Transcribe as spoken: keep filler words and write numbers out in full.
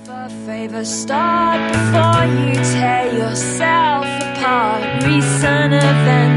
For favor, start before you tear yourself apart. Recent events